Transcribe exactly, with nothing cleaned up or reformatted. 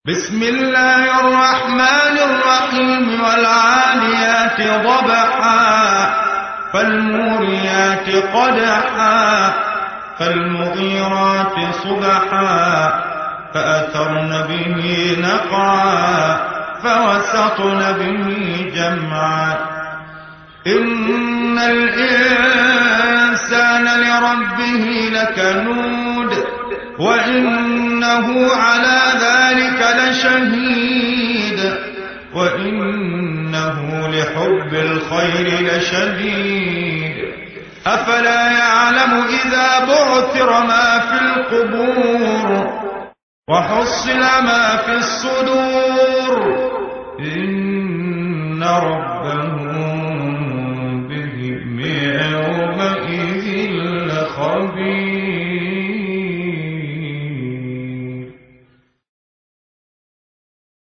بسم الله الرحمن الرحيم والعاديات ضبحا فالموريات قدحا فالمغيرات صبحا فأثرن به نقعا فوسطن به جمعا إن الإنسان لربه لكنود وإنه على ذلك لشهيد وإنه لحب الخير لشديد أفلا يعلم إذا بعثر ما في القبور وحصل ما في الصدور إن ربه